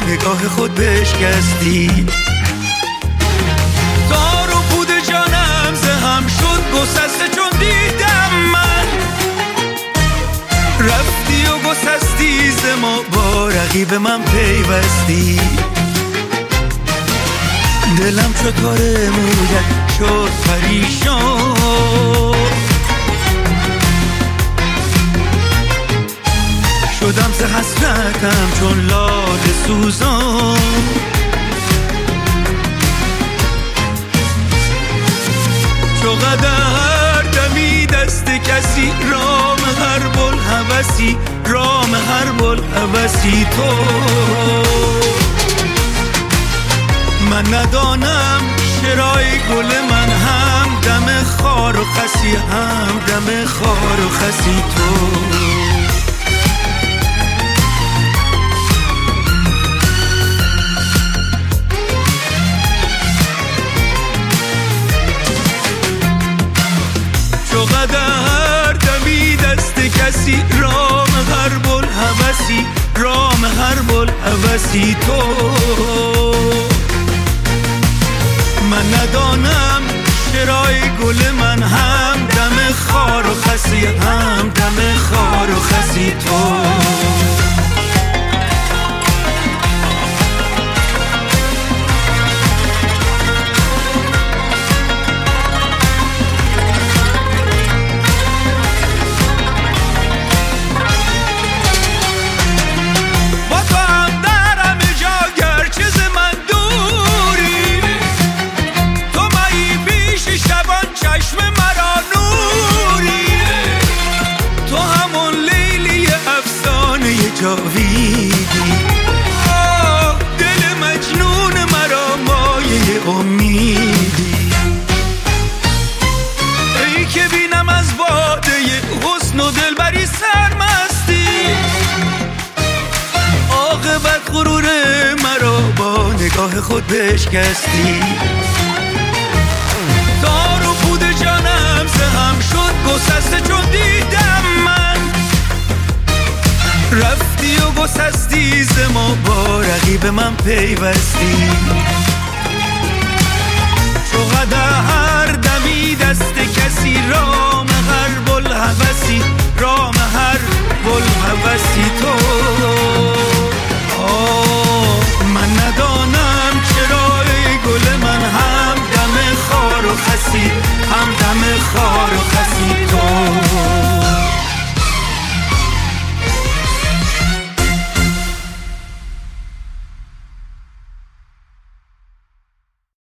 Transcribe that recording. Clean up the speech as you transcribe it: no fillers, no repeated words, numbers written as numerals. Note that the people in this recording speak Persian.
نگاه خود بشکستی. تار و پود جانم زهم شد گسسته چون دیدم من، رفتی و گسستی ز ما با رقیب من پیوستی. دلم چو تار مویت شد پریشان، شدم ز حسرتم چون لاله سوزان. چو قدر دمی دست کسی رام هر بلهوسی، رام هر بلهوسی تو. من ندانم شرای گل من هم دم خار و خسی، هم دم خار و خسی تو. چو قدر دمی دست کسی رام هر بلهوسی، رام هر بلهوسی تو. من ندانم شرای گل من هم دم خار و خسی، هم دم خار و خسی تو. جاویدی دل مجنون مرا مایه امیدی. ای که بینم از باده حسن و دلبری سرمستی، عاقبت غرور مرا با نگاه خود بشکستی. تار و پود جانم زهم شد گسسته چون دیدم من، رفتی و گسستی ز ما با رقیب من پیوستی. چو قدر دمی دست کسی رام هر بلهوسی، رام هر بلهوسی تو. من ندانم چرای گل من هم دم خار و خسی، هم دم خار و خسی